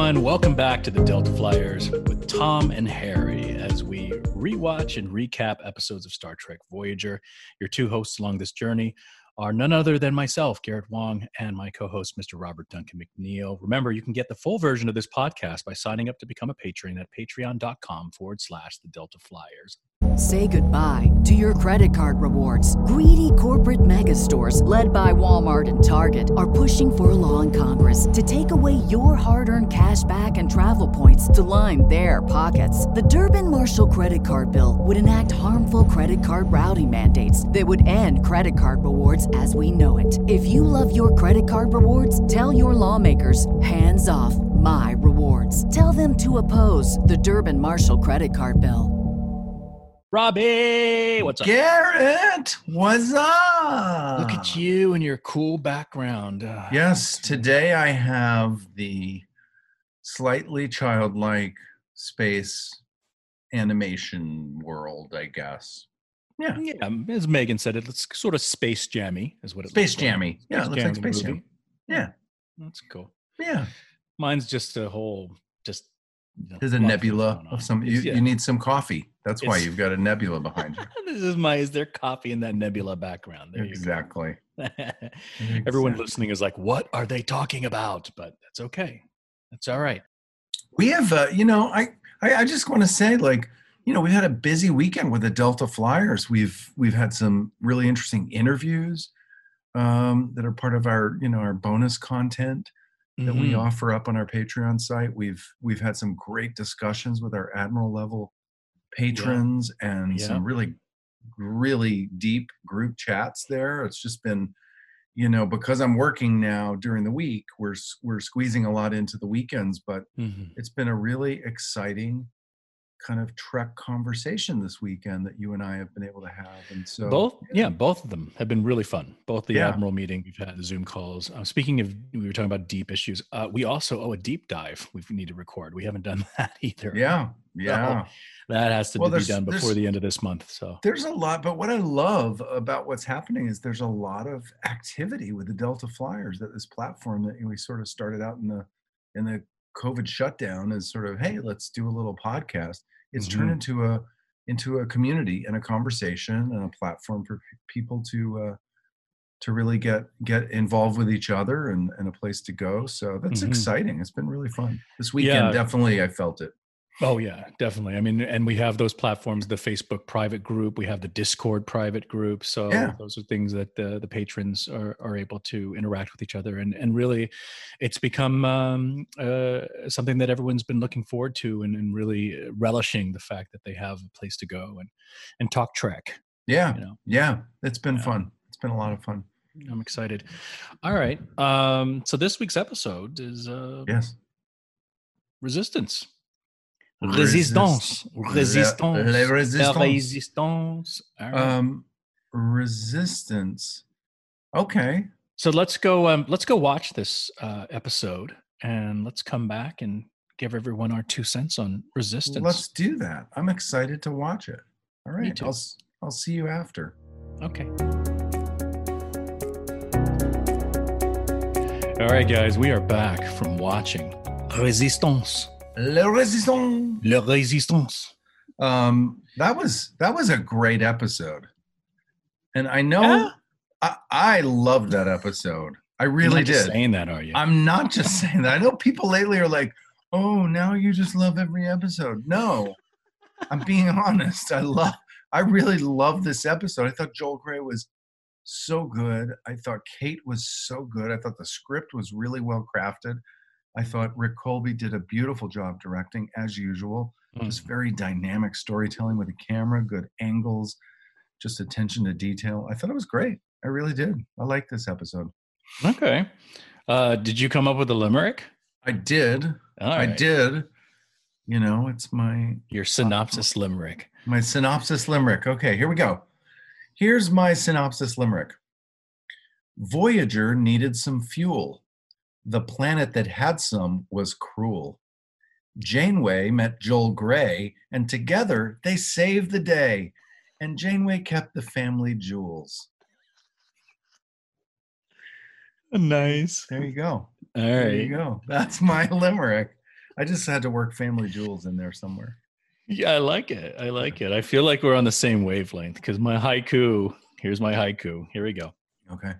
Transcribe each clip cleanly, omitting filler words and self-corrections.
everyone. Welcome back to the Delta Flyers with Tom and Harry as we rewatch and recap episodes of Star Trek Voyager. Your two hosts along this journey are none other than myself, Garrett Wong, and my co-host, Mr. Robert Duncan McNeil. Remember, you can get the full version of this podcast by signing up to become a patron at patreon.com/the Delta Flyers. Say goodbye to your credit card rewards. Greedy corporate mega stores, led by Walmart and Target, are pushing for a law in Congress to take away your hard-earned cash back and travel points to line their pockets. The Durbin-Marshall credit card bill would enact harmful credit card routing mandates that would end credit card rewards as we know it. If you love your credit card rewards, tell your lawmakers, hands off my rewards. Tell them to oppose the Durbin-Marshall credit card bill. Robbie, what's up? Garrett, what's up? Look at you and your cool background. Yes, today I have the slightly childlike space animation world, I guess. Yeah, as Megan said, it's sort of space jammy, is what it Space looks jammy. like. Yeah, it looks like Space Jam. Yeah. That's cool. Yeah. Mine's just a whole, There's a nebula of some. You need some coffee. That's why you've got a nebula behind you. Is there coffee in that nebula background? There exactly. You go. Everyone listening is like, what are they talking about? But that's okay. That's all right. We have, I just want to say, we've had a busy weekend with the Delta Flyers. We've had some really interesting interviews that are part of our bonus content that we offer up on our Patreon site. We've had some great discussions with our Admiral level patrons and some really, really deep group chats there. It's just been, because I'm working now during the week, we're squeezing a lot into the weekends, but it's been a really exciting kind of Trek conversation this weekend that you and I have been able to have. And so both of them have been really fun. Both the Admiral meeting, we've had the Zoom calls. Speaking of, we were talking about deep issues. We also owe a deep dive we need to record. We haven't done that either. Yeah. So that has to be done before the end of this month. So there's a lot, but what I love about what's happening is there's a lot of activity with the Delta Flyers, that this platform that we sort of started out in the COVID shutdown is sort of, hey, let's do a little podcast. It's turned into a community and a conversation and a platform for people to really get involved with each other and a place to go. So that's exciting. It's been really fun this weekend. Definitely, I felt it. Oh yeah, definitely. I mean, and we have those platforms, the Facebook private group, we have the Discord private group. So those are things that the patrons are able to interact with each other. And really, it's become something that everyone's been looking forward to and really relishing the fact that they have a place to go and talk Trek. Yeah. It's been fun. It's been a lot of fun. I'm excited. All right. So this week's episode is Resistance. Resistance. Resistance. Okay. So let's go watch this episode and let's come back and give everyone our 2 cents on Resistance. Let's do that. I'm excited to watch it. All right. I'll see you after. Okay. All right, guys, we are back from watching Resistance. Le Résistance. Le Résistance. That was a great episode, and I know I loved that episode. I really did. You're not just saying that, are you? I'm not just saying that. I know people lately are like, "Oh, now you just love every episode." No, I'm being honest. I really loved this episode. I thought Joel Grey was so good. I thought Kate was so good. I thought the script was really well crafted. I thought Rick Colby did a beautiful job directing, as usual. Just very dynamic storytelling with the camera, good angles, just attention to detail. I thought it was great. I really did. I like this episode. Okay. Did you come up with a limerick? I did. I did. It's your synopsis limerick. My synopsis limerick. Okay, here we go. Here's my synopsis limerick. Voyager needed some fuel. The planet that had some was cruel. Janeway met Joel Grey, and together they saved the day. And Janeway kept the family jewels. Nice. There you go. All right. There you go. That's my limerick. I just had to work Family Jewels in there somewhere. Yeah, I like it. I like it. I feel like we're on the same wavelength because my haiku, here's my haiku. Here we go. Okay.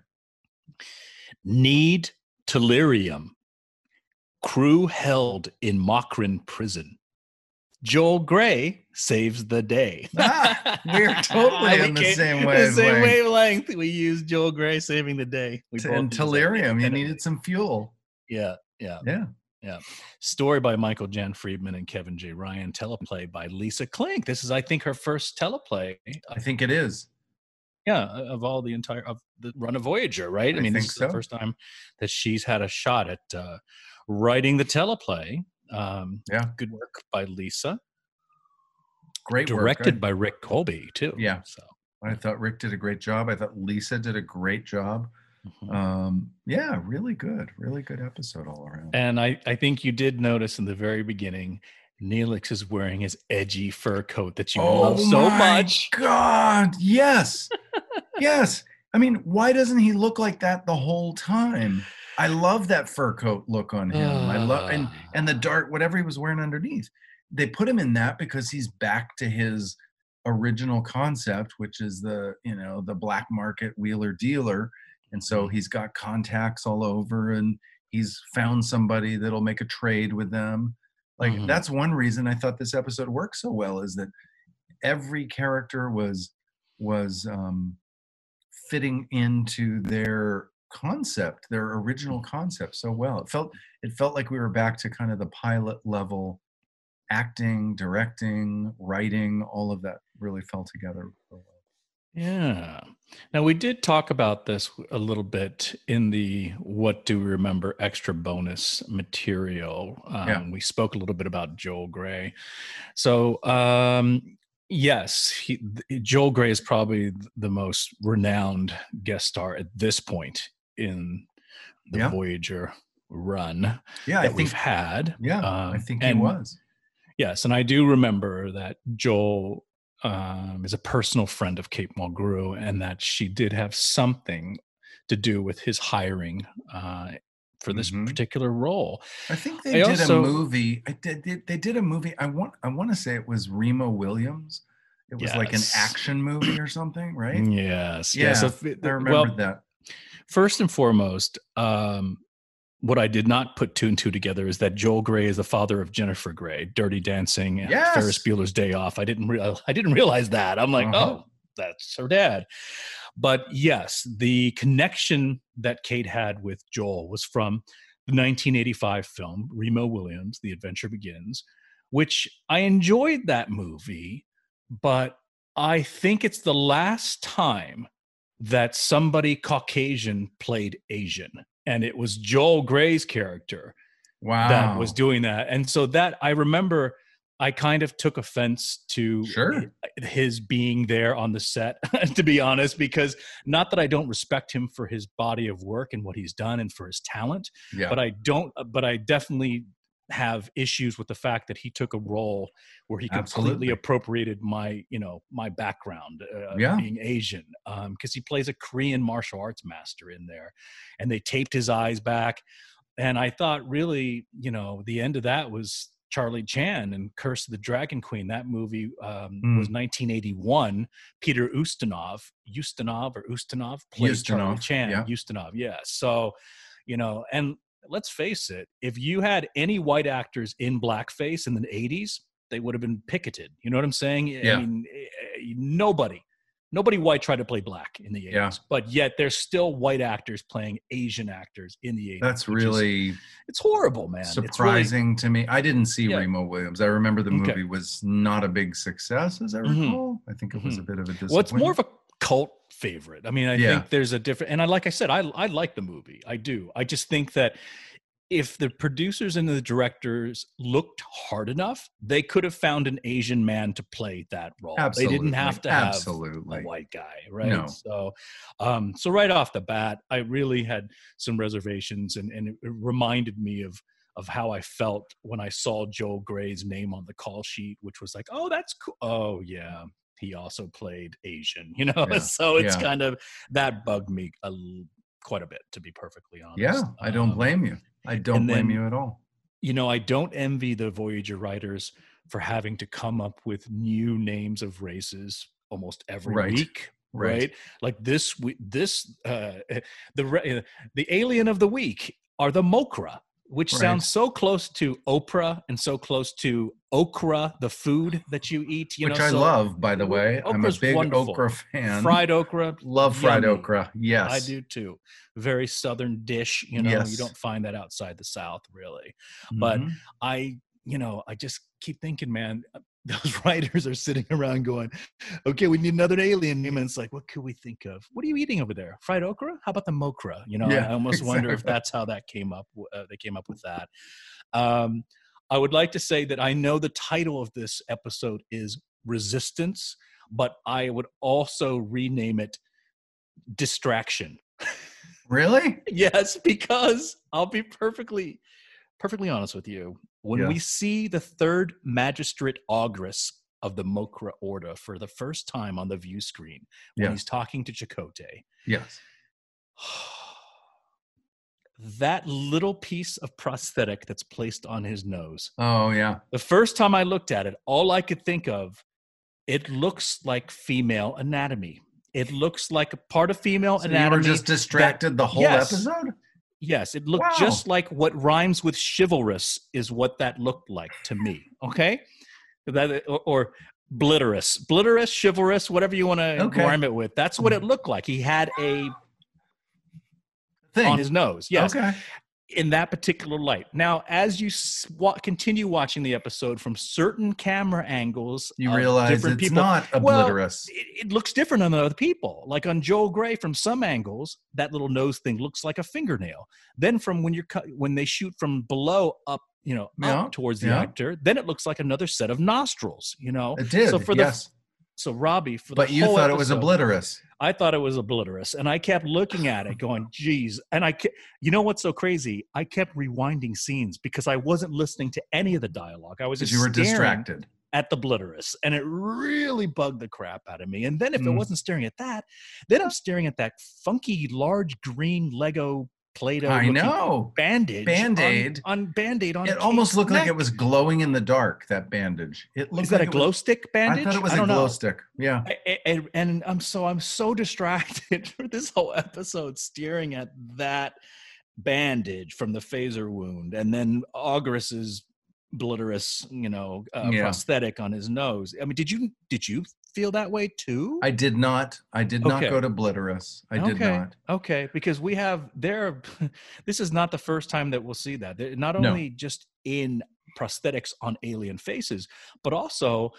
Need Telerium. Crew held in Mokrin prison. Joel Grey saves the day. We're totally on the same wavelength. The same wavelength. We used Joel Grey saving the day. And Telerium, you needed some fuel. Yeah. Story by Michael Jan Friedman and Kevin J. Ryan. Teleplay by Lisa Klink. This is, I think, her first teleplay. I think it is. Yeah, of the run of Voyager, right? I mean, this is the first time that she's had a shot at writing the teleplay. Good work by Lisa. Great work. Directed by Rick Colby, too. Yeah. So I thought Rick did a great job. I thought Lisa did a great job. Really good episode all around. And I think you did notice in the very beginning, Neelix is wearing his edgy fur coat that you love so much. God, yes. Yes. I mean, why doesn't he look like that the whole time? I love that fur coat look on him. I love and the dark, whatever he was wearing underneath. They put him in that because he's back to his original concept, which is the black market wheeler dealer. And so he's got contacts all over and he's found somebody that'll make a trade with them. Like that's one reason I thought this episode worked so well, is that every character was fitting into their concept, their original concept so well. It felt like we were back to kind of the pilot level acting, directing, writing, all of that really fell together so well. Yeah. Now, we did talk about this a little bit in the What Do We Remember extra bonus material. We spoke a little bit about Joel Grey. So, yes, Joel Grey is probably the most renowned guest star at this point in the Voyager run we've had. Yeah, I think he was. Yes, and I do remember that Joel is a personal friend of Kate Mulgrew, and that she did have something to do with his hiring for this particular role. I think they did a movie. They did a movie. I want to say it was Remo Williams. It was like an action movie or something, right? Yes. Yeah, yes. I remember that. First and foremost, what I did not put two and two together is that Joel Grey is the father of Jennifer Grey, Dirty Dancing, and Ferris Bueller's Day Off. I didn't realize that. I'm like, oh, that's her dad. But yes, the connection that Kate had with Joel was from the 1985 film Remo Williams, The Adventure Begins, which I enjoyed that movie, but I think it's the last time that somebody Caucasian played Asian. And it was Joel Grey's character that was doing that. And so that I remember I kind of took offense to his being there on the set, to be honest, because not that I don't respect him for his body of work and what he's done and for his talent, but I definitely have issues with the fact that he took a role where he completely appropriated my background, being Asian, because he plays a Korean martial arts master in there, and they taped his eyes back. And I thought really, the end of that was Charlie Chan and Curse of the Dragon Queen. That movie was 1981. Peter Ustinov played Charlie Chan. Ustinov, yeah. So, and let's face it, if you had any white actors in blackface in the 80s, they would have been picketed. You know what I'm saying? Yeah. I mean, nobody white tried to play black in the 80s, but yet there's still white actors playing Asian actors in the 80s. That's really, it's horrible, man. Surprising to me. I didn't see Remo Williams. I remember the movie was not a big success, as I recall. I think it was a bit of a disappointment. Well, it's more of a cult favorite. I mean, I think there's a different, and like I said, I like the movie. I do. I just think that if the producers and the directors looked hard enough, they could have found an Asian man to play that role. Absolutely. They didn't have to have a white guy, right? No. So right off the bat, I really had some reservations, and it reminded me of how I felt when I saw Joel Grey's name on the call sheet, which was like, oh, that's cool. Oh, yeah. He also played Asian, so it's kind of, that bugged me quite a bit, to be perfectly honest. Yeah, I don't blame you. I don't blame you at all. I don't envy the Voyager writers for having to come up with new names of races almost every Right. week. Right. Right. Like the alien of the week are the Mokra, which Right. sounds so close to Oprah and so close to okra, the food that you eat. Which I love, by the way. I'm a Okra's big wonderful. okra fan. Fried okra. Love fried yummy. okra. Yes. I do too. Very Southern dish, Yes. You don't find that outside the South really. But Mhm. I just keep thinking, man, those writers are sitting around going, okay, we need another alien name. And it's like, what could we think of? What are you eating over there? Fried okra? How about the Mokra? Yeah, I almost wonder if exactly. that's how that came up. They came up with that. I would like to say that I know the title of this episode is Resistance, but I would also rename it Distraction. Really? Yes, because I'll be perfectly honest with you. When we Yes. see the third magistrate Ogress of the Mokra Order for the first time on the view screen, when Yes. he's talking to Chakotay, Yes. that little piece of prosthetic that's placed on his nose. Oh, yeah. The first time I looked at it, all I could think of, it looks like female anatomy. It looks like a part of female So anatomy. you were just distracted the whole Yes. episode? Yes, it looked Wow. just like what rhymes with chivalrous is what that looked like to me. Okay, or blitterous, chivalrous, whatever you want to Okay. rhyme it with. That's what it looked like. He had a Thing. on his nose. Yes, Okay. in that particular light. Now, as you continue watching the episode from certain camera angles, You of realize different it's people, not well, obliterous. it looks different on other people. Like on Joel Grey, from some angles, that little nose thing looks like a fingernail. Then from when they shoot from below up, Yeah, up towards the yeah. actor, then it looks like another set of nostrils. It did, So for yes. so Robbie, for But the you whole thought it was episode, obliterous. I thought it was obliterous, and I kept looking at it, going, "Geez!" And you know what's so crazy? I kept rewinding scenes because I wasn't listening to any of the dialogue. I was Because just you were staring distracted. at the blitterous, and it really bugged the crap out of me. And then if it Mm. wasn't staring at that, then I'm staring at that funky large green Lego Play-Doh I looking know. bandage Band-Aid. on Band-Aid on It almost Kate's looked like neck. it was glowing in the dark, that bandage. It looked Is that like a it glow was, stick bandage? I thought it was a don't glow know. stick. Yeah. And I'm so distracted for this whole episode staring at that bandage from the phaser wound, and then Ogress's blitterous, Yeah. prosthetic on his nose. I mean, did you feel that way too? I did not Okay. go to blitterous. I did not. Okay, because we have this is not the first time that we'll see that. Not No. only just in prosthetics on alien faces, but also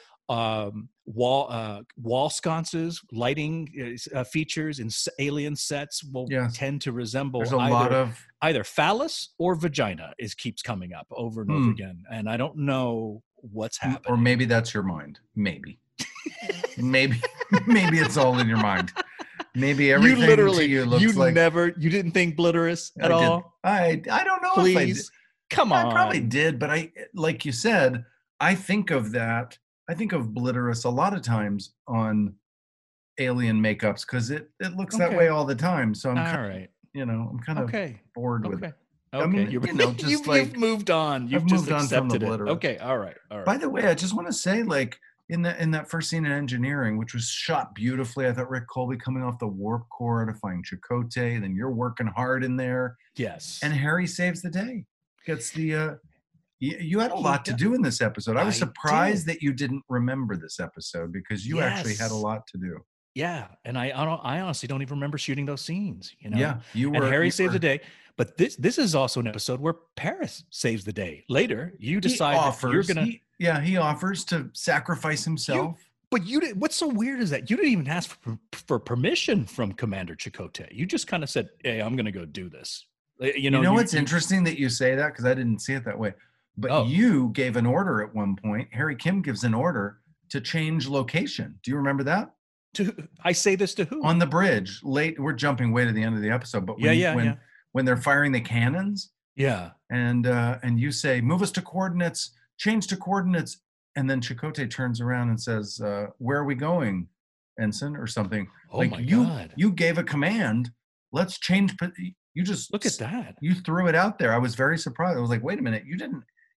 wall sconces, lighting features in alien sets will Yes. tend to resemble There's a lot of either phallus or vagina keeps coming up over and over again, and I don't know what's happening. or maybe that's your mind. Maybe. maybe it's all in your mind. Maybe everything you literally to you looks like you didn't think blitterous at I did. all. I don't know if I did. Please, come on. I probably did, but like you said, I think of that. I think of blitterous a lot of times on alien makeups because it looks that Okay. way all the time. So I'm All kind right. I'm kind of Okay. bored with Okay. it. Okay. I mean, you've moved on. You've I've just moved on from the accepted it. blitterous. Okay. All right. By the way, I just want to say, like in that first scene in engineering, which was shot beautifully, I thought Rick Colby coming off the warp core to find Chakotay, then you're working hard in there, Yes. and Harry saves the day. Gets the you had a lot to do in this episode. I was I surprised did. that you didn't remember this episode because you actually had a Yes. lot to do. Yeah, and I honestly don't even remember shooting those scenes. Yeah, you were. And Harry you saves were- the day. But this is also an episode where Paris saves the day. Later, you decide that you're gonna. He offers to sacrifice himself. But you did. What's so weird is that you didn't even ask for permission from Commander Chakotay. You just kind of said, "Hey, I'm going to go do this." You know What's interesting that you say that because I didn't see it that way. But Oh. you gave an order at one point. Harry Kim gives an order to change location. Do you remember that? I say this to who? On the bridge, late. We're jumping way to the end of the episode, but when they're firing the cannons, Yeah. and you say, "Move us to coordinates, change to coordinates," and then Chakotay turns around and says, "Where are we going, Ensign?" or something. Oh my God. You gave a command. Let's change. You just Look at that. You threw it out there. I was very surprised. I was like, "Wait a minute, you didn't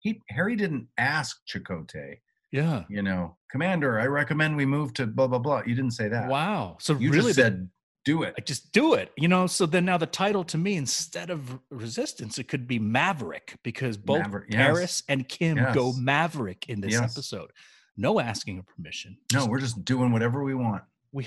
Harry didn't ask Chakotay, Yeah. Commander, I recommend we move to blah, blah, blah. You didn't say that. Wow. So You really just said, do it. I just do it, so then now the title to me, instead of Resistance, it could be Maverick, because both Paris and Kim go Maverick in this episode. No asking of permission. No, we're just doing whatever we want. We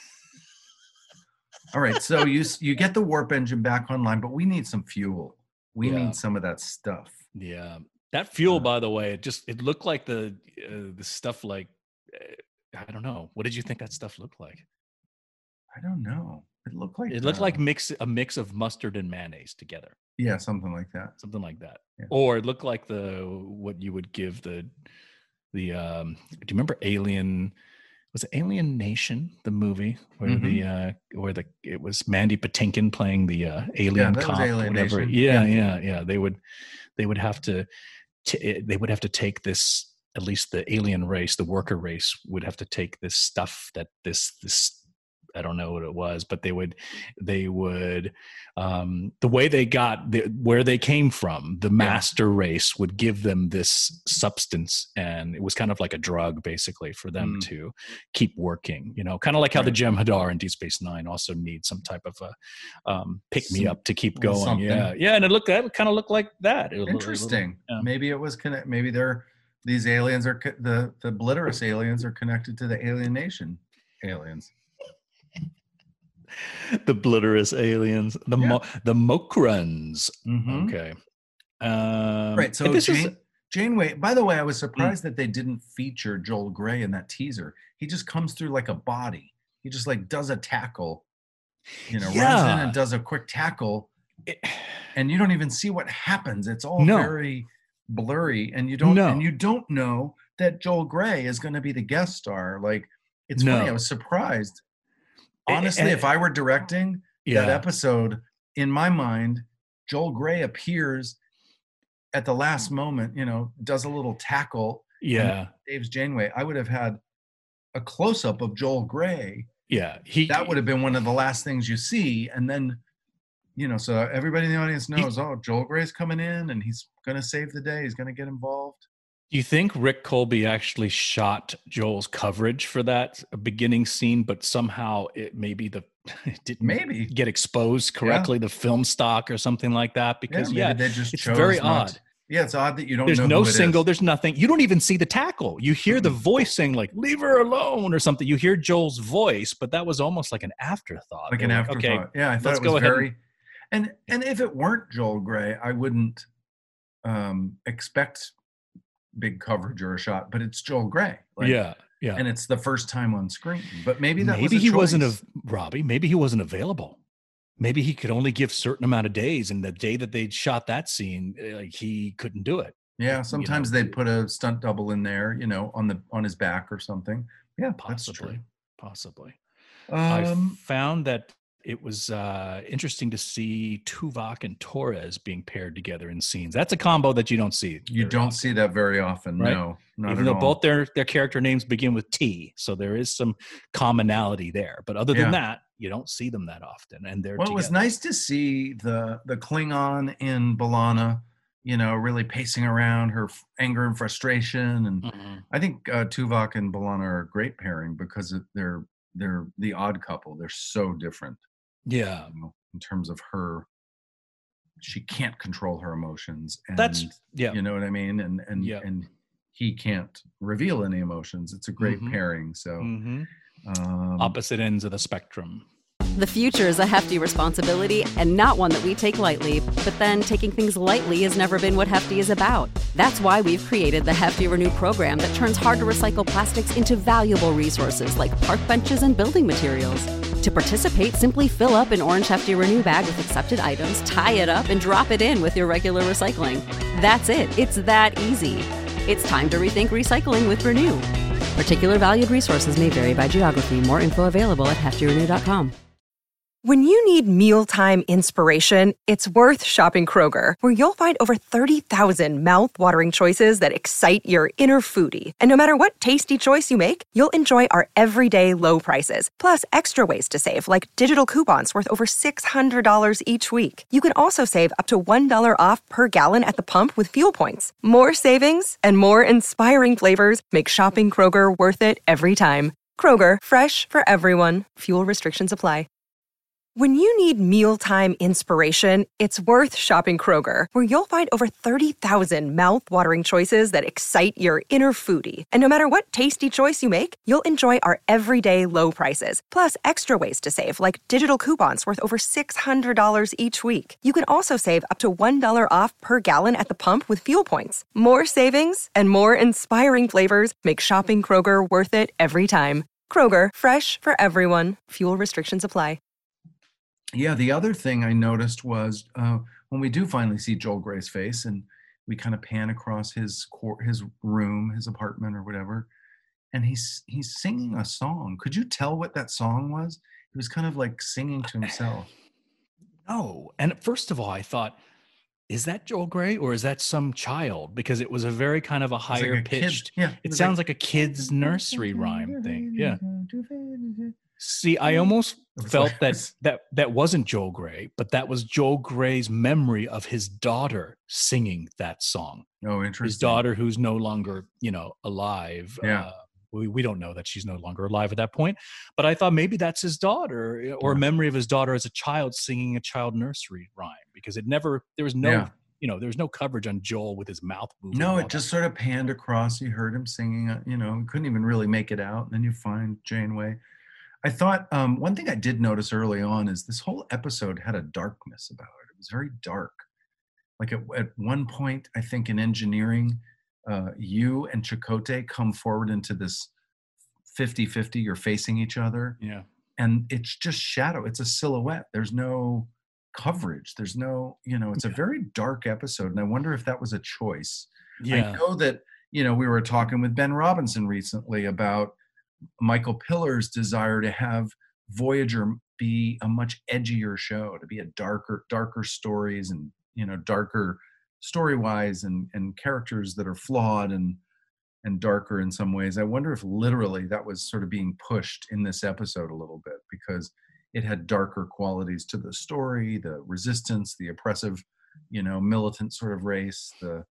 All right, so you get the warp engine back online, but we need some fuel. We need some of that stuff. Yeah, that fuel, by the way, it looked like the stuff like I don't know. What did you think that stuff looked like? I don't know. It looked like a mix of mustard and mayonnaise together. Yeah, something like that. Yeah. Or it looked like what you would give the do you remember Alien? Was it Alien Nation, the movie where it was Mandy Patinkin playing the alien cop, Alien whatever. Nation. Yeah. They would have to take this, at least the alien race, the worker race would have to take this stuff that this I don't know what it was, but they would the way they got where they came from, the master race would give them this substance, and it was kind of like a drug basically for them to keep working, kind of like how the Jem'Hadar in Deep Space Nine also need some type of a pick-me-up to keep going. Something. Yeah, and it kind of looked like that. Interesting. Maybe it was maybe these aliens are the Blitterus aliens are connected to the Alien Nation aliens. The Blitterus aliens, the Mokrans. Okay. Right. So Janeway, by the way, I was surprised that they didn't feature Joel Grey in that teaser. He just comes through like a body. He just does a tackle, runs in and does a quick tackle. And you don't even see what happens. It's all very blurry. And you don't know that Joel Grey is going to be the guest star. It's funny. I was surprised. Honestly, if I were directing that episode, in my mind, Joel Grey appears at the last moment, does a little tackle. Yeah. Saves Janeway. I would have had a close-up of Joel Grey. Yeah. That would have been one of the last things you see. And then, so everybody in the audience knows, Joel Grey's coming in and he's going to save the day. He's going to get involved. Do you think Rick Colby actually shot Joel's coverage for that beginning scene, but somehow it didn't get exposed correctly, the film stock or something like that? Because they just it's very odd. Yeah, it's odd that you don't There's know no who it single, is. There's nothing. You don't even see the tackle. You hear the voice saying leave her alone or something. You hear Joel's voice, but that was almost like an afterthought. Like an afterthought. Okay, yeah, I thought it was very... And if it weren't Joel Grey, I wouldn't expect big coverage or a shot, but it's Joel Grey. And it's the first time on screen. But maybe he wasn't Robbie. Maybe he wasn't available. Maybe he could only give certain amount of days, and the day that they shot that scene, he couldn't do it. Yeah, sometimes they'd put a stunt double in there, on his back or something. Yeah, possibly. I found that it was interesting to see Tuvok and Torres being paired together in scenes. That's a combo that you don't see. You don't see that very often, right? No, not even though both their character names begin with T, so there is some commonality there. But other than that, you don't see them that often. And they're together. It was nice to see the Klingon in B'Elanna, really pacing around, her anger and frustration. And I think Tuvok and B'Elanna are a great pairing because they're the odd couple. They're so different. Yeah. In terms of her, she can't control her emotions. And you know what I mean? And he can't reveal any emotions. It's a great pairing. So opposite ends of the spectrum. The future is a hefty responsibility and not one that we take lightly. But then taking things lightly has never been what Hefty is about. That's why we've created the Hefty Renew program that turns hard-to-recycle plastics into valuable resources like park benches and building materials. To participate, simply fill up an orange Hefty Renew bag with accepted items, tie it up, and drop it in with your regular recycling. That's it. It's that easy. It's time to rethink recycling with Renew. Particular valued resources may vary by geography. More info available at heftyrenew.com. When you need mealtime inspiration, it's worth shopping Kroger, where you'll find over 30,000 mouth-watering choices that excite your inner foodie. And no matter what tasty choice you make, you'll enjoy our everyday low prices, plus extra ways to save, like digital coupons worth over $600 each week. You can also save up to $1 off per gallon at the pump with fuel points. More savings and more inspiring flavors make shopping Kroger worth it every time. Kroger, fresh for everyone. Fuel restrictions apply. When you need mealtime inspiration, it's worth shopping Kroger, where you'll find over 30,000 mouth-watering choices that excite your inner foodie. And no matter what tasty choice you make, you'll enjoy our everyday low prices, plus extra ways to save, like digital coupons worth over $600 each week. You can also save up to $1 off per gallon at the pump with fuel points. More savings and more inspiring flavors make shopping Kroger worth it every time. Kroger, fresh for everyone. Fuel restrictions apply. Yeah, the other thing I noticed was when we do finally see Joel Grey's face, and we kind of pan across his room, his apartment, or whatever, and he's singing a song. Could you tell what that song was? He was kind of like singing to himself. No, and first of all, I thought, is that Joel Grey or is that some child? Because it was a very kind of a higher like pitched. Yeah, it sounds like a kid's nursery rhyme thing. Yeah. See, I almost felt that wasn't Joel Grey, but that was Joel Grey's memory of his daughter singing that song. Oh, interesting. His daughter, who's no longer, alive. Yeah. We don't know that she's no longer alive at that point, but I thought maybe that's his daughter, or a memory of his daughter as a child singing a child nursery rhyme, because there was no coverage on Joel with his mouth moving. No, it just sort of panned across. You heard him singing, couldn't even really make it out. And then you find Janeway. I thought one thing I did notice early on is this whole episode had a darkness about it. It was very dark. Like at one point, I think in engineering, you and Chakotay come forward into this 50-50, you're facing each other. Yeah. And it's just shadow. It's a silhouette. There's no coverage. There's no, it's a very dark episode. And I wonder if that was a choice. Yeah. I know that, we were talking with Ben Robinson recently about Michael Pillar's desire to have Voyager be a much edgier show, to be a darker stories and, darker story-wise and characters that are flawed and darker in some ways. I wonder if literally that was sort of being pushed in this episode a little bit, because it had darker qualities to the story, the resistance, the oppressive, militant sort of race,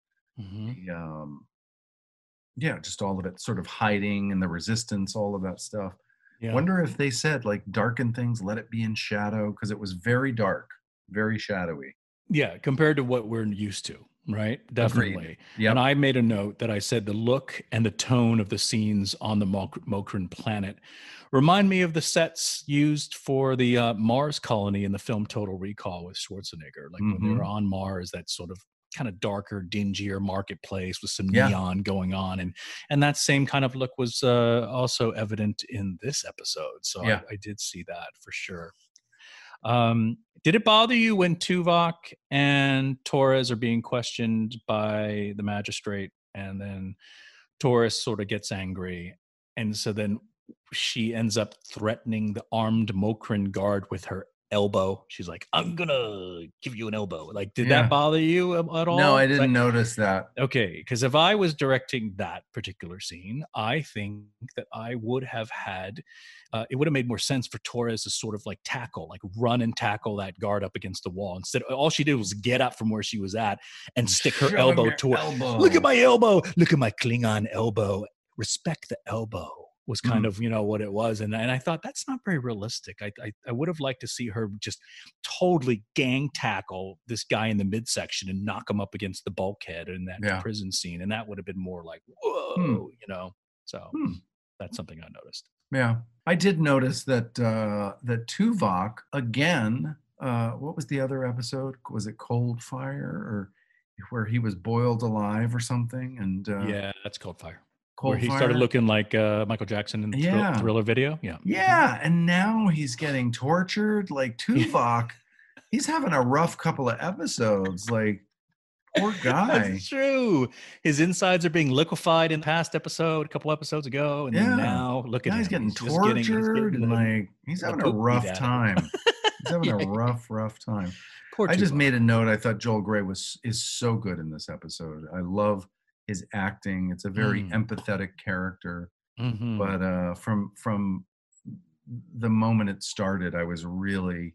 just all of it sort of hiding and the resistance, all of that stuff. Yeah. Wonder if they said, like, darken things, let it be in shadow, because it was very dark, very shadowy. Yeah, compared to what we're used to, right? Definitely. Yep. And I made a note that I said the look and the tone of the scenes on the Mokran planet remind me of the sets used for the Mars colony in the film Total Recall with Schwarzenegger. Like when they were on Mars, that sort of kind of darker, dingier marketplace with some neon going on. And that same kind of look was also evident in this episode. So I did see that for sure. Did it bother you when Tuvok and Torres are being questioned by the magistrate, and then Torres sort of gets angry, and so then she ends up threatening the armed Mokran guard with her elbow? She's like, I'm gonna give you an elbow. Like, did that bother you at all? No, I didn't notice that. Okay, because if I was directing that particular scene, I think that I would have had it would have made more sense for Torres to sort of like run and tackle that guard up against the wall. Instead, all she did was get up from where she was at and stick her elbow to her. Look at my elbow. Look at my Klingon elbow. Respect the elbow was kind of, what it was. And I thought that's not very realistic. I would have liked to see her just totally gang tackle this guy in the midsection and knock him up against the bulkhead in that prison scene. And that would have been more like, whoa, So that's something I noticed. Yeah. I did notice that that Tuvok, again, what was the other episode? Was it Cold Fire, or where he was boiled alive or something? And yeah, that's Cold Fire. Where he started looking like Michael Jackson in the Thriller video. Yeah. Yeah. And now he's getting tortured. Like Tuvok, he's having a rough couple of episodes. Like, poor guy. That's true. His insides are being liquefied in the past episode, a couple episodes ago. And then now look at him. He's getting tortured. He's having a rough time. He's having a rough time. Poor I just Tuvok. made a note. I thought Joel Grey is so good in this episode. I love his acting. It's a very empathetic character. Mm-hmm. But from the moment it started, I was really,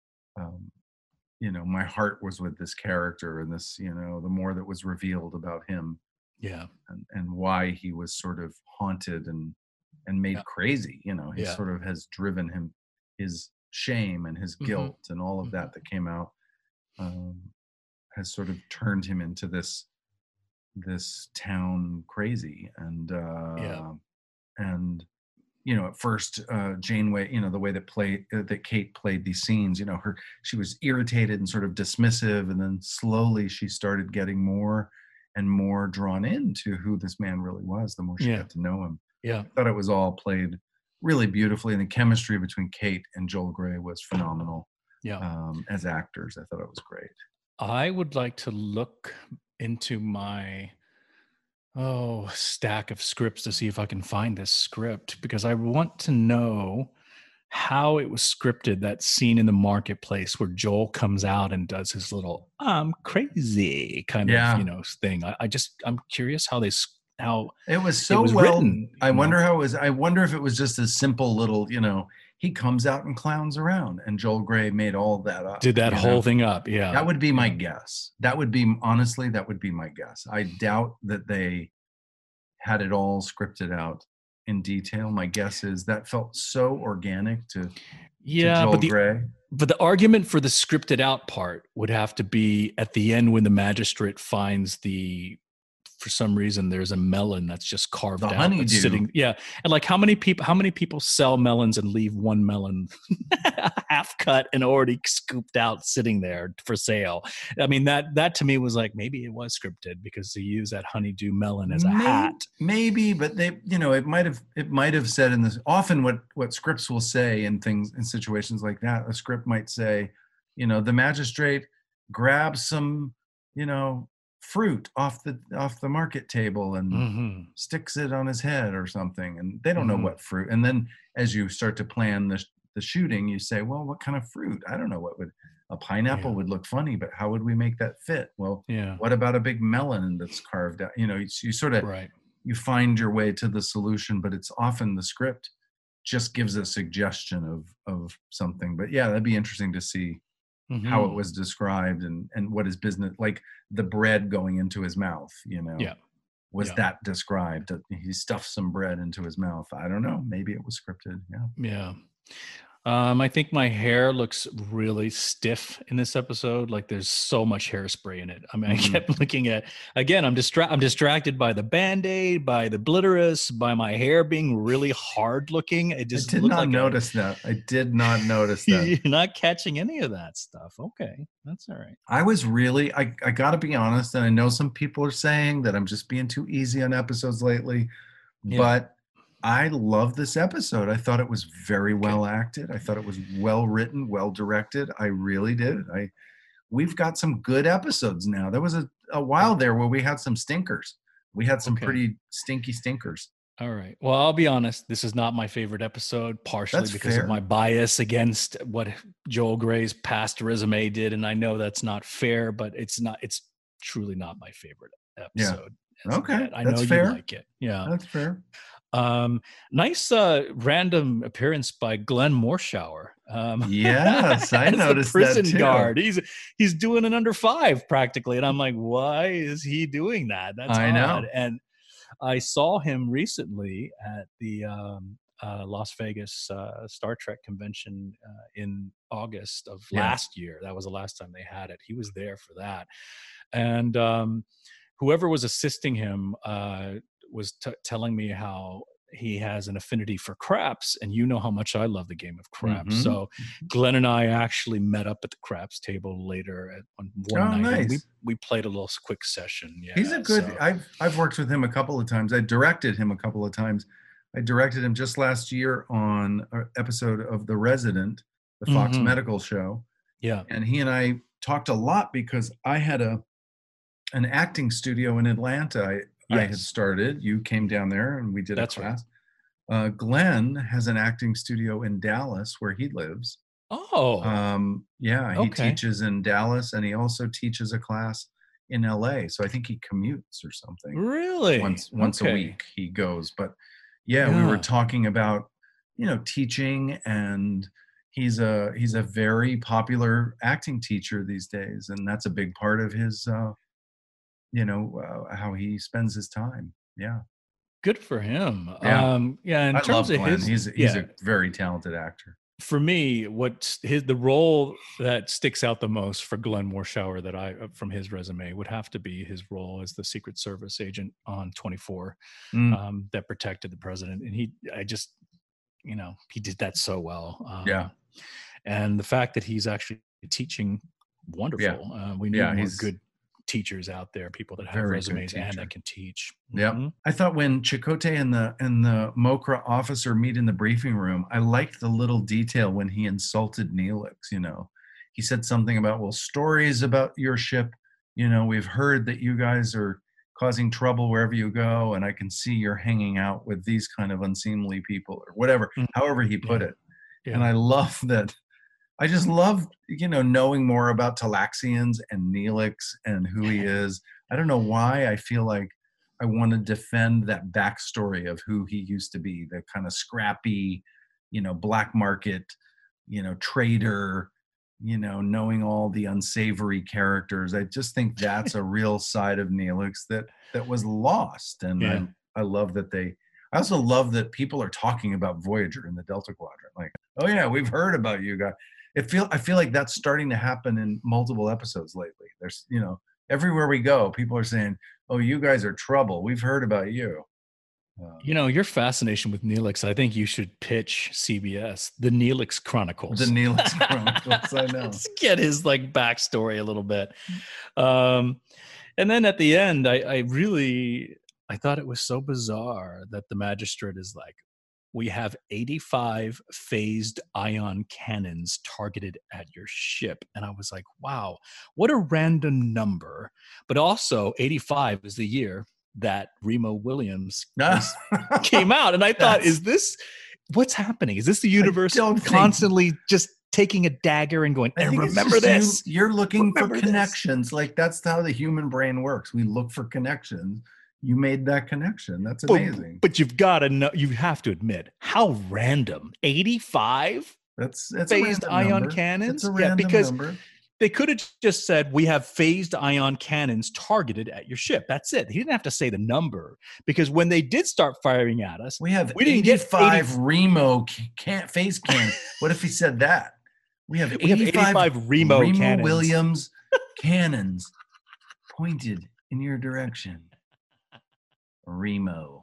my heart was with this character, and this, the more that was revealed about him, Yeah. and why he was sort of haunted and made Yeah. crazy. He Yeah. sort of has driven him, his shame and his guilt and all of that came out, has sort of turned him into this town crazy. And at first, Janeway, the way that Kate played these scenes, she was irritated and sort of dismissive, and then slowly she started getting more and more drawn into who this man really was, the more she got to know him. Yeah. I thought it was all played really beautifully, and the chemistry between Kate and Joel Grey was phenomenal. Yeah. As actors, I thought it was great. I would like to look into my stack of scripts to see if I can find this script, because I want to know how it was scripted, that scene in the marketplace where Joel comes out and does his little "I'm crazy" kind of thing. I'm curious how it was so well written. I wonder if it was just a simple little, he comes out and clowns around, and Joel Grey made all that up. Did that whole thing up. Yeah. That would be my guess. That would be my guess. I doubt that they had it all scripted out in detail. My guess is that felt so organic to Joel Grey. But the argument for the scripted out part would have to be at the end when the magistrate finds for some reason there's a melon that's just carved out, honeydew. Sitting. Yeah. And like how many people sell melons and leave one melon half cut and already scooped out sitting there for sale? I mean, that to me was like, maybe it was scripted because they use that honeydew melon as a hat. Maybe, but they, it might have said in this, often what scripts will say in situations like that, a script might say, the magistrate grabs some, fruit off the market table and sticks it on his head or something, and they don't know what fruit. And then as you start to plan the shooting, you say, well, what kind of fruit? I don't know. What would a pineapple would look funny, but how would we make that fit? Well, what about a big melon that's carved out? You sort of you find your way to the solution, but it's often the script just gives a suggestion of something. But yeah, that'd be interesting to see how it was described and what his business, like the bread going into his mouth, was that described? He stuffed some bread into his mouth. I don't know. Maybe it was scripted. Yeah. I think my hair looks really stiff in this episode. Like there's so much hairspray in it. I mean, I kept looking at, again, I'm distracted by the Band-Aid, by the Blitterus, by my hair being really hard looking. It just I did not notice that. You're not catching any of that stuff. Okay. That's all right. I was really, I got to be honest, and I know some people are saying that I'm just being too easy on episodes lately, but I love this episode. I thought it was very well acted. I thought it was well written, well directed. I really did. We've got some good episodes now. There was a while there where we had some stinkers. We had some pretty stinky stinkers. All right. Well, I'll be honest. This is not my favorite episode, partially That's because fair. of my bias against what Joel Grey's past resume did. And I know that's not fair, but it's truly not my favorite episode. Okay. I know fair. You like it. Yeah. That's fair. Nice random appearance by Glenn Morshower. Yes, I noticed the prison that too. guard. He's doing an under 5 practically, and I'm like, why is he doing that? That's odd. Know. And I saw him recently at the Las Vegas Star Trek convention in August of last year. That was the last time they had it. He was there for that, and whoever was assisting him was telling me how he has an affinity for craps, and you know how much I love the game of craps. So Glenn and I actually met up at the craps table later on one night. Nice. We played a little quick session. Yeah, he's a good. I've worked with him a couple of times. I directed him a couple of times. I directed him just last year on an episode of The Resident, the Fox Medical show. Yeah, and he and I talked a lot because I had an acting studio in Atlanta. I had started. You came down there and we did a class. Right. Glenn has an acting studio in Dallas where he lives. Oh, Yeah, he okay. teaches in Dallas, and he also teaches a class in LA. So I think he commutes or something. Really? Once a Okay. week he goes. But yeah, we were Yeah. talking about, teaching, and he's a very popular acting teacher these days, and that's a big part of his how he spends his time. Yeah. Good for him. Yeah. Yeah, in I terms love of Glenn. his, He's yeah, a very talented actor. for me, the role that sticks out the most for Glenn Morshower that from his resume would have to be his role as the Secret Service agent on 24, Mm, that protected the president. And he did that so well. yeah. And the fact that he's actually teaching, Yeah. wonderful. We need Yeah, more he's good teachers out there, people that have very good resumes and teacher. that can teach. Yep. Mhm. I thought when Chakotay and the Mokra officer meet in the briefing room, I liked the little detail when he insulted Neelix. He said something about, well, stories about your ship, we've heard that you guys are causing trouble wherever you go, and I can see you're hanging out with these kind of unseemly people or whatever, Mm, however he put yeah, it. And yeah. I love that. I just love, knowing more about Talaxians and Neelix and who he is. I don't know why I feel like I want to defend that backstory of who he used to be, the kind of scrappy, black market, trader, knowing all the unsavory characters. I just think that's a real side of Neelix that was lost. And Yeah. I love that I also love that people are talking about Voyager in the Delta Quadrant. Like, oh yeah, we've heard about you guys. I feel like that's starting to happen in multiple episodes lately. There's, everywhere we go, people are saying, "Oh, you guys are trouble. We've heard about you." Your fascination with Neelix, I think you should pitch CBS, the Neelix The Chronicles. Neelix Chronicles, I know. Let's get his backstory a little bit. Um, and then at the end, I thought it was so bizarre that the magistrate is like, we have 85 phased ion cannons targeted at your ship. And I was like, wow, what a random number. But also 85 is the year that Remo Williams came out. And I thought, what's happening? Is this the universe constantly just taking a dagger and going, and remember this? You're looking for connections. Like, that's how the human brain works. We look for connections. You made that connection. That's amazing. But you've got to know, you have to admit, how random. 85 that's phased ion cannons? It's a random number. They could have just said, we have phased ion cannons targeted at your ship. That's it. He didn't have to say the number, because when they did start firing at us, we didn't 85 get Remo phase cannons. What if he said that? We have 85 Remo cannons. Williams cannons pointed in your direction. Remo.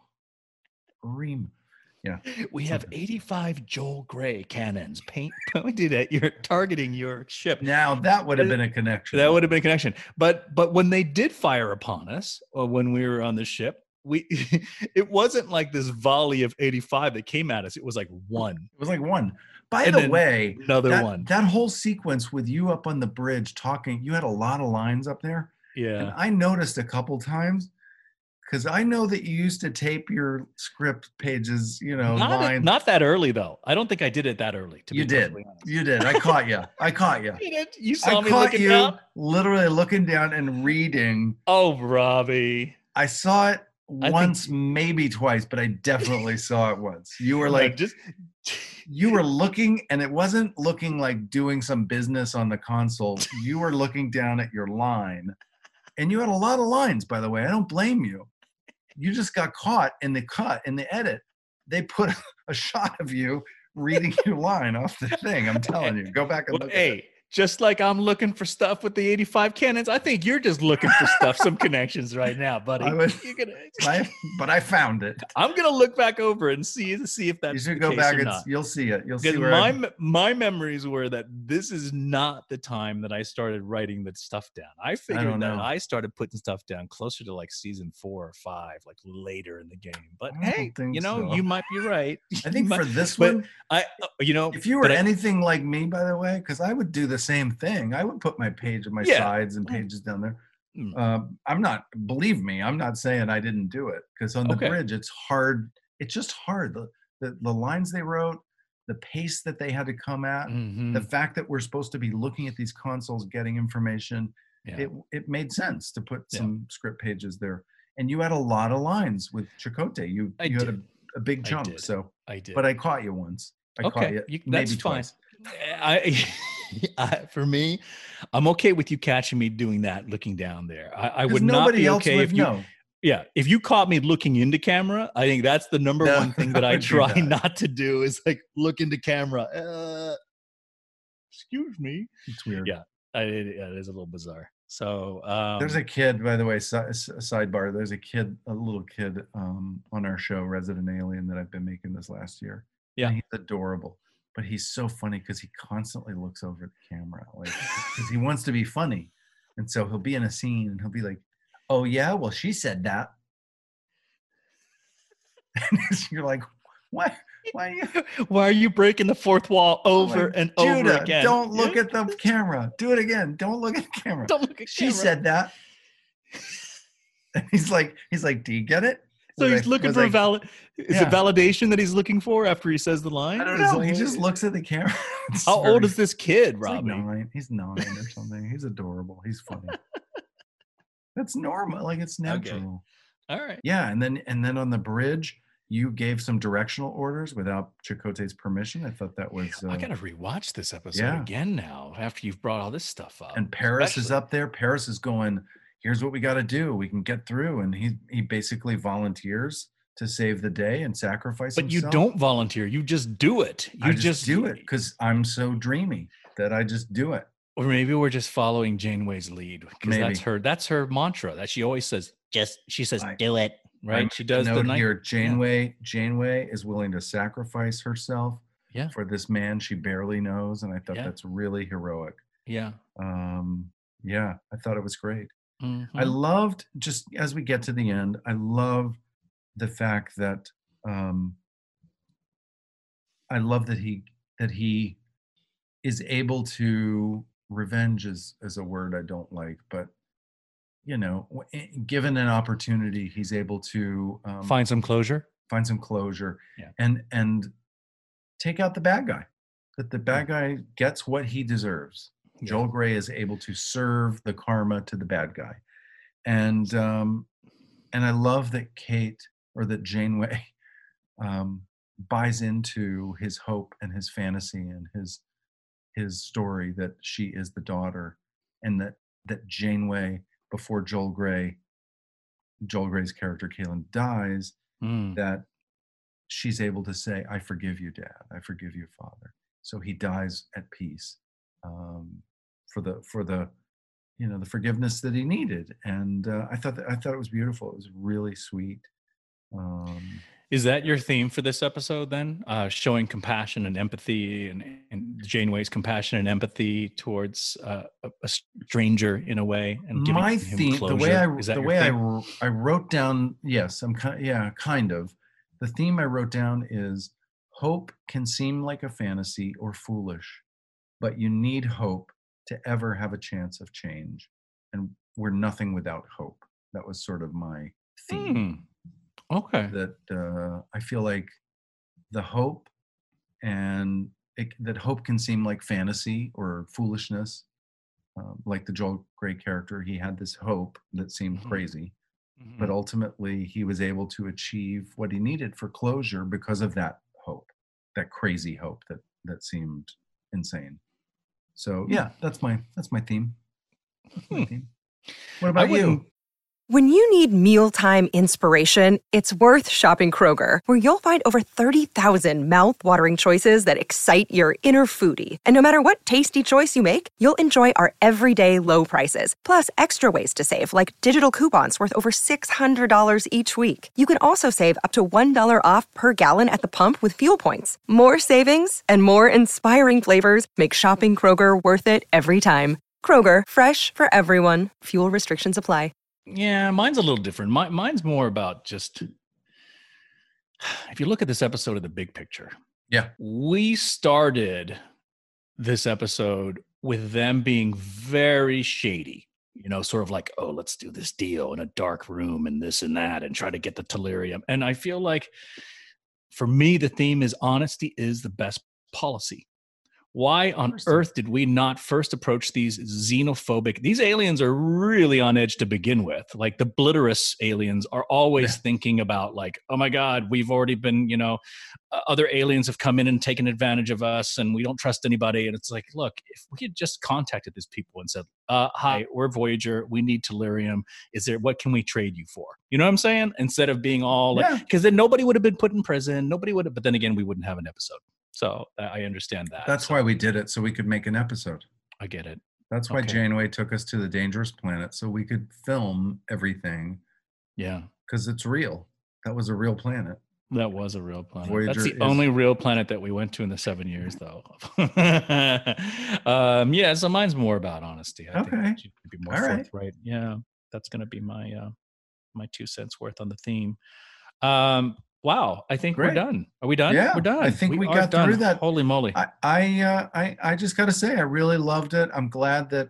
Yeah. We have 85 Joel Grey cannons pointed at targeting your ship. Now that would have been a connection. That would have been a connection. But when they did fire upon us, or when we were on the ship, it wasn't like this volley of 85 that came at us. It was like one. It was like one. By the way, another one. That whole sequence with you up on the bridge talking, you had a lot of lines up there. Yeah. And I noticed a couple times, because I know that you used to tape your script pages, lines. Not that early, though. I don't think I did it that early, to be perfectly honest. You did. I caught you. You did? You saw me looking down? Literally looking down and reading. Oh, Robbie. I saw it once, maybe twice, but I definitely saw it once. You were like, you were looking, and it wasn't looking like doing some business on the console. You were looking down at your line, and you had a lot of lines, by the way. I don't blame you. You just got caught in the edit. They put a shot of you reading your line off the thing. I'm telling you, go back and look at it. Just like I'm looking for stuff with the 85 cannons, I think you're just looking for stuff, some connections right now, buddy. But I found it. I'm gonna look back over and see if that's. You should go back and you'll see it. You'll see where my memories were that this is not the time that I started writing that stuff down. I figured that I started putting stuff down closer to like season 4 or 5, like later in the game. But hey, you might be right. I think for this one, if you were anything like me, by the way, because I would do the same thing. I would put my page on my sides and pages down there. Believe me, I'm not saying I didn't do it, because on the bridge, it's hard. It's just hard. The lines they wrote, the pace that they had to come at, Mhm. the fact that we're supposed to be looking at these consoles, getting information, Yeah. it made sense to put Yeah. some script pages there. And you had a lot of lines with Chakotay. You I had did. a big I chunk. did. So, I did. but I caught you once. I caught Okay, you that's maybe fine. twice. For me, I'm okay with you catching me doing that, looking down there. I 'Cause would not nobody be else okay would if you. know. Yeah, if you caught me looking into camera, I think that's the number No, one thing that I I would do try that. not to do is like look into camera. Excuse me. It's weird. Yeah, it is a little bizarre. So There's a kid, by the way, sidebar. There's a little kid on our show, Resident Alien, that I've been making this last year. Yeah. And he's adorable, but he's so funny because he constantly looks over at the camera, like because he wants to be funny, and so he'll be in a scene and he'll be like, "Oh yeah, well she said that," and you're like, "What? Why are you?" why are you breaking the fourth wall over Like, and over Judah, again? don't look at the camera. Do it again. Don't look at the camera. Don't look at She camera. said that. And he's like, do you get it? So he's looking for Is it validation that he's looking for after he says the line? I don't Is know. that He what just it- looks at the camera. It's How very- old is this kid, He's like Robbie? 9. He's 9 or something. He's adorable. He's funny. That's normal. Like it's natural. All right. Yeah, and then on the bridge, you gave some directional orders without Chakotay's permission. I thought that was. I gotta rewatch this episode yeah. again now after you've brought all this stuff up. And Paris is especially. up there. Paris is going, here's what we got to do. We can get through. And he basically volunteers to save the day and sacrifice But himself. you don't volunteer. You just do it. You I just do it because I'm so dreamy that I just do it. Or maybe we're just following Janeway's lead because Maybe. that's her mantra that she always says. She says, Right. do it. Right. She does the note night. here. Janeway is willing to sacrifice herself Yeah. for this man she barely knows. And I thought Yeah. that's really heroic. Yeah. Yeah, I thought it was great. Mhm. I loved, just as we get to the end, I love the fact that I love that he is able to, revenge is a word I don't like, but given an opportunity, he's able to Find some closure. find some closure Yeah. and take out the bad guy. That the bad guy gets what he deserves. Yeah. Joel Grey is able to serve the karma to the bad guy. And I love that Janeway buys into his hope and his fantasy and his story that she is the daughter, and that Janeway, before Joel Grey's character Kaylin dies, that she's able to say, "I forgive you, Dad. I forgive you, Father." So he dies at peace for the the forgiveness that he needed. And I thought it was beautiful. It was really sweet. Is that your theme for this episode then? Showing compassion and empathy and Janeway's compassion and empathy towards a stranger in a way, and giving My him theme, closure. the way I wrote down, yes, kind of. The theme I wrote down is hope can seem like a fantasy or foolish, but you need hope to ever have a chance of change. And we're nothing without hope. That was sort of my theme. Okay. That I feel like the hope and that hope can seem like fantasy or foolishness. Like the Joel Grey character, he had this hope that seemed crazy, but ultimately he was able to achieve what he needed for closure because of that hope, that crazy hope that seemed insane. So yeah, that's my theme. That's my theme. What about you? When you need mealtime inspiration, it's worth shopping Kroger, where you'll find over 30,000 mouth-watering choices that excite your inner foodie. And no matter what tasty choice you make, you'll enjoy our everyday low prices, plus extra ways to save, like digital coupons worth over $600 each week. You can also save up to $1 off per gallon at the pump with fuel points. More savings and more inspiring flavors make shopping Kroger worth it every time. Kroger, fresh for everyone. Fuel restrictions apply. Yeah, mine's a little different. Mine's more about just, if you look at this episode of the big picture, Yeah. we started this episode with them being very shady, sort of like, oh, let's do this deal in a dark room and this and that and try to get the tellurium. And I feel like for me, the theme is honesty is the best policy. Why on earth did we not first approach these xenophobic? These aliens are really on edge to begin with. Like the Blitterous aliens are always thinking about like, oh my God, we've already been, other aliens have come in and taken advantage of us and we don't trust anybody. And it's like, look, if we had just contacted these people and said, hi, we're Voyager. We need Tellurium. What can we trade you for? You know what I'm saying? Instead of being all like, because then nobody would have been put in prison. Nobody would have, but then again, we wouldn't have an episode. So I understand that. That's why we did it, so we could make an episode. I get it. That's why Janeway took us to the dangerous planet, so we could film everything. Yeah. Because it's real. That was a real planet. That was a real planet. Voyager That's the only real planet that we went to in the 7 years, though. So mine's more about honesty. I think you could be more forthright. Right. Yeah, that's going to be my 2 cents worth on the theme. Wow, I think we're done. Are we done? Yeah, we're done. I think we got through that. Holy moly! I just got to say, I really loved it. I'm glad that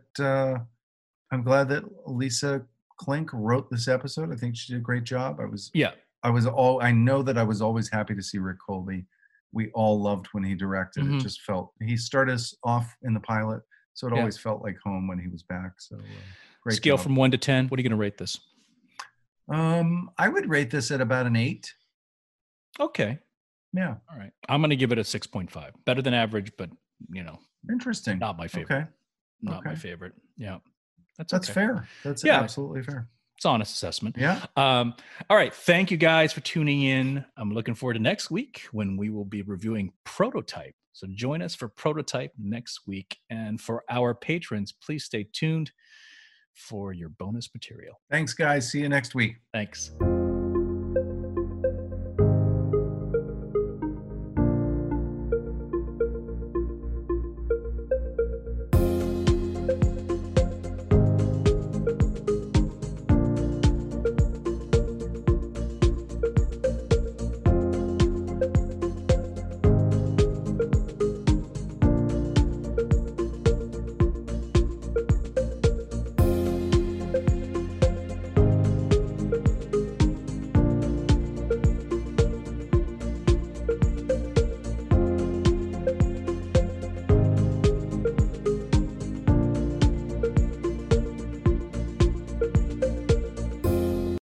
Lisa Klink wrote this episode. I think she did a great job. I know that I was always happy to see Rick Colby. We all loved when he directed. Mm-hmm. It just felt, he started us off in the pilot, so it always felt like home when he was back. So great scale job. From 1 to 10. What are you going to rate this? I would rate this at about an 8. Okay. Yeah. All right. I'm going to give it a 6.5. Better than average, but interesting. Not my favorite. Okay. Not my favorite. Yeah. That's fair. That's absolutely fair. It's honest assessment. Yeah. All right. Thank you guys for tuning in. I'm looking forward to next week when we will be reviewing Prototype. So join us for Prototype next week. And for our patrons, please stay tuned for your bonus material. Thanks, guys. See you next week. Thanks.